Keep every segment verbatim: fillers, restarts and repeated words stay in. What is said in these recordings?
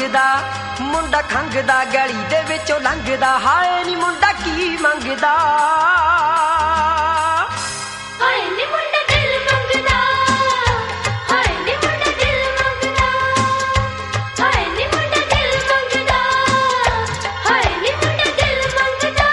ਮੰਗਦਾ ਮੁੰਡਾ ਖੰਗਦਾ ਗਲੀ ਦੇ ਵਿੱਚੋਂ ਲੰਘਦਾ ਹਾਏ ਨੀ ਮੁੰਡਾ ਕੀ ਮੰਗਦਾ ਹਾਏ ਨੀ ਮੁੰਡਾ ਦਿਲ ਮੰਗਦਾ ਹਾਏ ਨੀ ਮੁੰਡਾ ਦਿਲ ਮੰਗਦਾ ਹਾਏ ਨੀ ਮੁੰਡਾ ਦਿਲ ਮੰਗਦਾ ਹਾਏ ਨੀ ਮੁੰਡਾ ਦਿਲ ਮੰਗਦਾ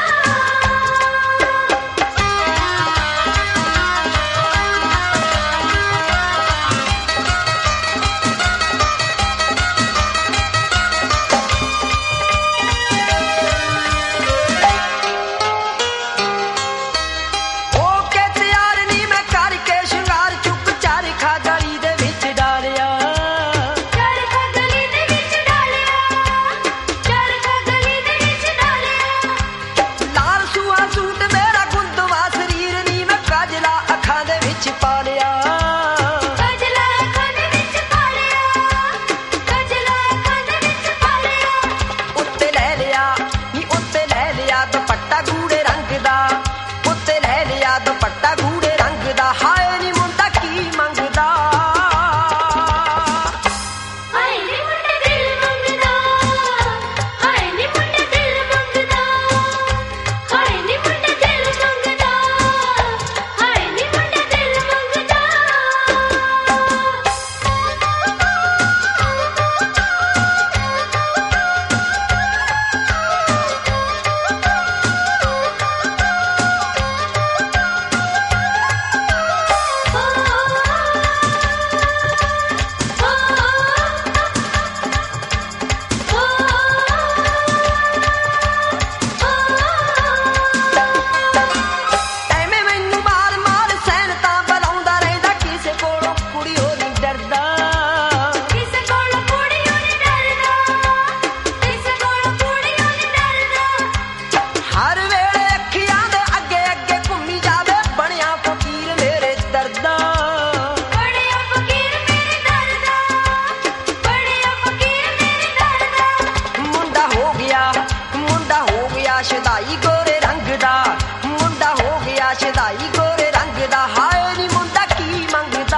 ਸ਼ਦਾਈ ਗੋਰੇ ਰੰਗ ਦਾ ਮੁੰਡਾ ਹੋ ਗਿਆ ਸ਼ਦਾਈ ਗੋਰੇ ਰੰਗ ਦਾ ਹਾਏ ਨੀ ਮੁੰਡਾ ਕੀ ਮੰਗਦਾ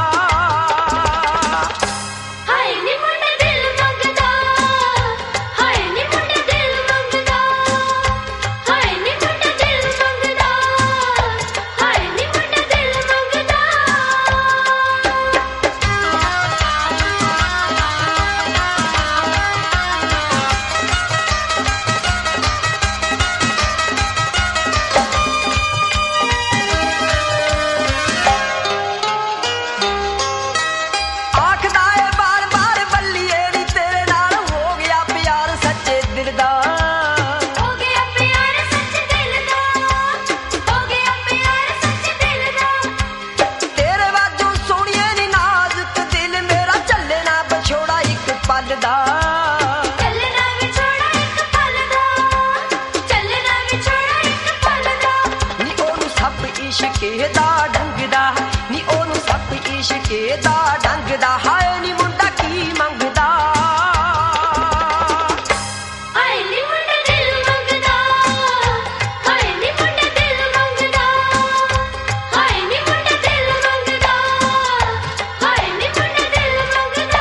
ਹਾਏ ਨੀ ਮੁੰਡਾ ਦਿਲ ਮੰਗਦਾ ਹਾਏ ਨੀ ਮੁੰਡਾ ਦਿਲ ਮੰਗਦਾ ਹਾਏ ਨੀ ਮੁੰਡਾ ਦਿਲ ਮੰਗਦਾ ਹਾਏ ਨੀ ਮੁੰਡਾ ਦਿਲ ਮੰਗਦਾ ਚੱਲਣਾ ਵਿਛੋੜਾ ਇੱਕ ਪਲ ਦਾ ਚੱਲਣਾ ਵਿਛੋੜਾ ਇੱਕ ਪਲ ਦਾ ਨੀ ਉਹਨੂੰ ਸੱਪ ਇਸ਼ਕੇ ਦਾ ਢੰਗਦਾ ਨੀ ਉਹਨੂੰ ਸੱਪ ਇਸ਼ਕੇ ਦਾ ਢੰਗਦਾ ਹਾਏ ਨੀ ਮੁੰਡਾ ਕੀ ਮੰਗਦਾ ਹਾਏ ਨੀ ਮੁੰਡਾ ਦਿਲ ਮੰਗਦਾ ਹਾਏ ਨੀ ਮੁੰਡਾ ਦਿਲ ਮੰਗਦਾ ਹਾਏ ਨੀ ਮੁੰਡਾ ਦਿਲ ਮੰਗਦਾ ਹਾਏ ਨੀ ਮੁੰਡਾ ਦਿਲ ਮੰਗਦਾ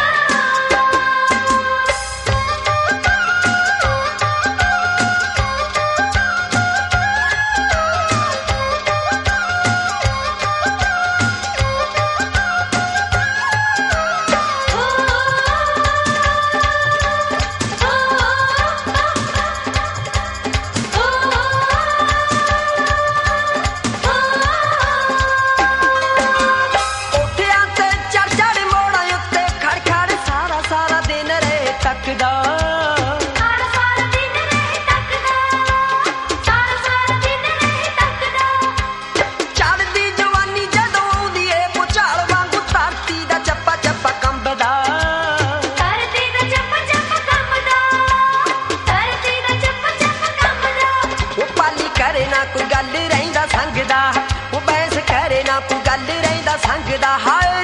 ਤੱਕਦਾ ਸਾਰਾ ਸਾਰਾ ਦਿਨ ਰਹਿ ਤੱਕਦਾ ਸਾਰਾ ਸਾਰਾ ਦਿਨ ਰਹਿ ਤੱਕਦਾ ਚੜ੍ਹਦੀ ਜਵਾਨੀ ਜਦੋਂ ਆਉਂਦੀ ਏ ਪੁਚਾਲ ਵਾਂਗੂ ਧਰਤੀ ਦਾ ਚੱਪਾ ਚੱਪਾ ਕੰਬਦਾ ਧਰਤੀ ਦਾ ਚੱਪਾ ਚੱਪਾ ਕੰਬਦਾ ਧਰਤੀ ਦਾ ਚੱਪਾ ਚੱਪਾ ਕੰਬਦਾ ਉਹ ਪਾਲੀ ਕਰੇ ਨਾ ਕੋਈ ਗੱਲ ਰਹਿੰਦਾ ਸੰਗਦਾ ਉਹ ਬੈਸ ਕਰੇ ਨਾ ਕੋਈ ਗੱਲ ਰਹਿੰਦਾ ਸੰਗਦਾ ਹਾਏ